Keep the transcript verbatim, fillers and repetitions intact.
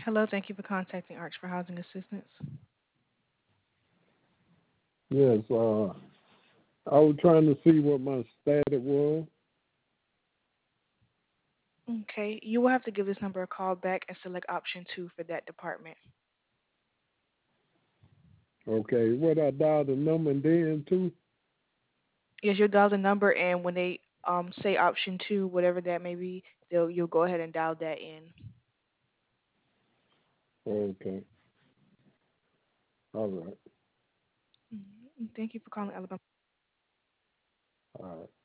Hello, thank you for contacting Arch for Housing Assistance. Yes, uh, I was trying to see what my status was. Okay, you will have to give this number a call back and select option two for that department. Okay, what I dialed the number and then too? Yes, you'll dial the number, and when they um say option two, whatever that may be, they'll you'll go ahead and dial that in. Okay, all right, Mhm. Thank you for calling Alabama. all right.